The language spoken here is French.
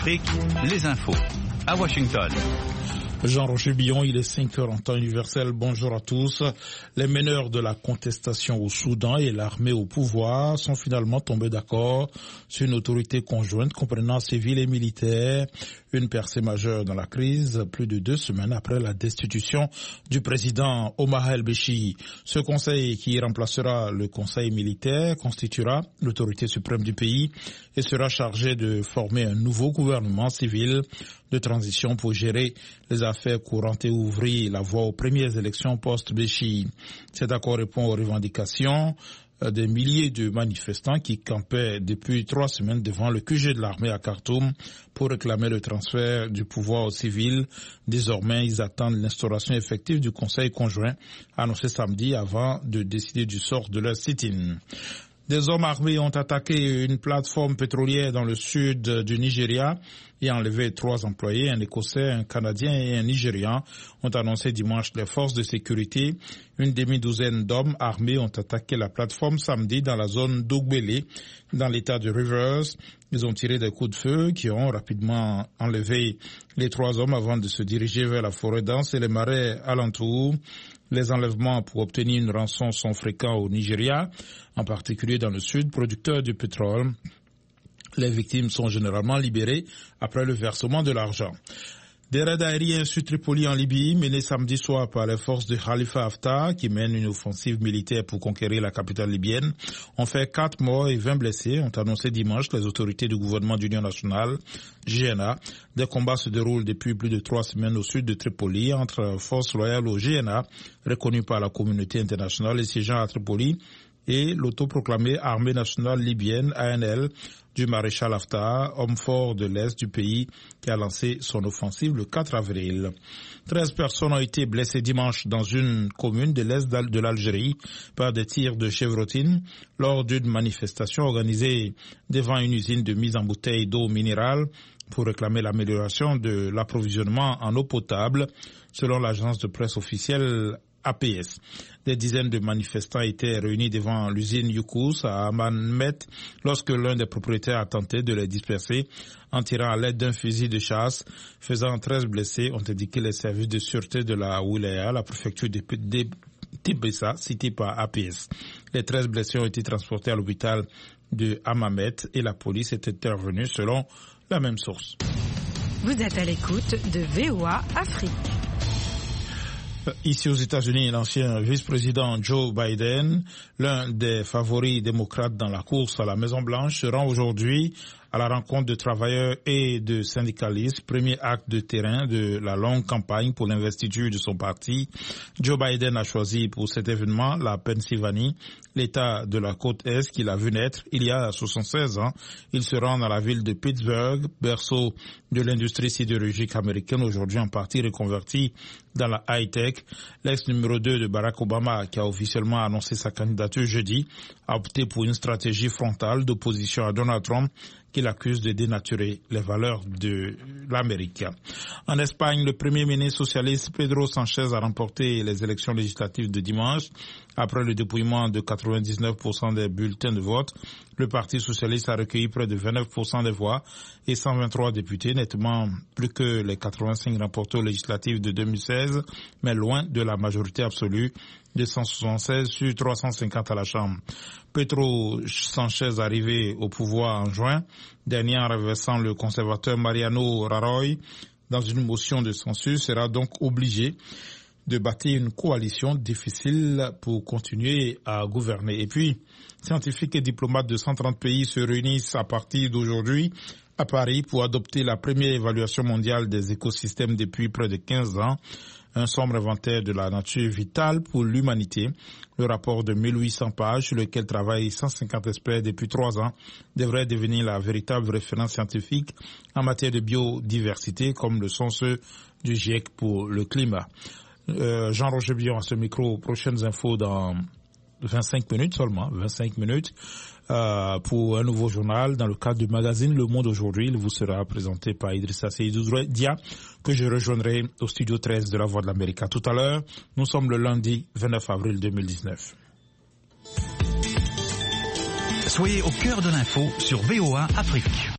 Afrique, les infos. À Washington. Jean-Roger Billon, il est 5h en temps universel. Bonjour à tous. Les meneurs de la contestation au Soudan et l'armée au pouvoir sont finalement tombés d'accord sur une autorité conjointe comprenant civils et militaires. Une percée majeure dans la crise, plus de 2 semaines après la destitution du président Omar el-Béchir. Ce conseil qui remplacera le conseil militaire constituera l'autorité suprême du pays et sera chargé de former un nouveau gouvernement civil de transition pour gérer les affaires courantes et ouvrir la voie aux premières élections post-Béchir. Cet accord répond aux revendications des milliers de manifestants qui campaient depuis 3 semaines devant le QG de l'armée à Khartoum pour réclamer le transfert du pouvoir aux civils. Désormais, ils attendent l'instauration effective du Conseil conjoint annoncé samedi avant de décider du sort de leur sit-in. Des hommes armés ont attaqué une plateforme pétrolière dans le sud du Nigeria et enlevé 3 employés, un Écossais, un Canadien et un Nigérian, ont annoncé dimanche les forces de sécurité. Une demi-douzaine d'hommes armés ont attaqué la plateforme samedi dans la zone d'Ogbele, dans l'état de Rivers. Ils ont tiré des coups de feu qui ont rapidement enlevé les 3 hommes avant de se diriger vers la forêt dense et les marais alentours. Les enlèvements pour obtenir une rançon sont fréquents au Nigeria, en particulier dans le sud, producteur de pétrole. Les victimes sont généralement libérées après le versement de l'argent. Des raids aériens sur Tripoli en Libye, menés samedi soir par les forces de Khalifa Haftar, qui mènent une offensive militaire pour conquérir la capitale libyenne, ont fait 4 morts et 20 blessés, ont annoncé dimanche les autorités du gouvernement d'union nationale, GNA. Des combats se déroulent depuis plus de 3 semaines au sud de Tripoli entre forces loyales au GNA, reconnues par la communauté internationale et siégeant à Tripoli, et l'autoproclamée Armée nationale libyenne, ANL, du maréchal Haftar, homme fort de l'Est du pays, qui a lancé son offensive le 4 avril. 13 personnes ont été blessées dimanche dans une commune de l'Est de l'Algérie par des tirs de chevrotine lors d'une manifestation organisée devant une usine de mise en bouteille d'eau minérale pour réclamer l'amélioration de l'approvisionnement en eau potable, selon l'agence de presse officielle APS. Des dizaines de manifestants étaient réunis devant l'usine Youkous à Amman-Met lorsque l'un des propriétaires a tenté de les disperser en tirant à l'aide d'un fusil de chasse, faisant 13 blessés, ont indiqué les services de sûreté de la Wilaya, la préfecture de Tibessa, citée par APS. Les 13 blessés ont été transportés à l'hôpital de Hammamet et la police est intervenue selon la même source. Vous êtes à l'écoute de VOA Afrique. Ici aux États-Unis, l'ancien vice-président Joe Biden, l'un des favoris démocrates dans la course à la Maison-Blanche, se rend aujourd'hui à la rencontre de travailleurs et de syndicalistes, premier acte de terrain de la longue campagne pour l'investiture de son parti. Joe Biden a choisi pour cet événement la Pennsylvanie, l'État de la côte Est qu'il a vu naître il y a 76 ans. Il se rend dans la ville de Pittsburgh, berceau de l'industrie sidérurgique américaine, aujourd'hui en partie reconvertie dans la high-tech. L'ex-numéro 2 de Barack Obama, qui a officiellement annoncé sa candidature jeudi, a opté pour une stratégie frontale d'opposition à Donald Trump, qu'il accuse de dénaturer les valeurs de l'Amérique. En Espagne, le premier ministre socialiste Pedro Sánchez a remporté les élections législatives de dimanche. Après le dépouillement de 99% des bulletins de vote, le Parti socialiste a recueilli près de 29% des voix et 123 députés, nettement plus que les 85 remportés aux législatives de 2016, mais loin de la majorité absolue de 176 sur 350 à la Chambre. Pedro Sánchez, arrivé au pouvoir en juin dernier en renversant le conservateur Mariano Rajoy dans une motion de censure, sera donc obligé de bâtir une coalition difficile pour continuer à gouverner. Et puis, scientifiques et diplomates de 130 pays se réunissent à partir d'aujourd'hui à Paris pour adopter la première évaluation mondiale des écosystèmes depuis près de 15 ans. Un sombre inventaire de la nature vitale pour l'humanité. Le rapport de 1800 pages sur lequel travaillent 150 experts depuis 3 ans devrait devenir la véritable référence scientifique en matière de biodiversité, comme le sont ceux du GIEC pour le climat. Jean-Roger Billon à ce micro. Prochaines infos dans 25 minutes seulement, 25 minutes. Pour un nouveau journal dans le cadre du magazine Le Monde aujourd'hui. Il vous sera présenté par Idrissa Seydou Dia, que je rejoindrai au studio 13 de la Voix de l'Amérique. À tout à l'heure, nous sommes le lundi 29 avril 2019. Soyez au cœur de l'info sur VOA Afrique.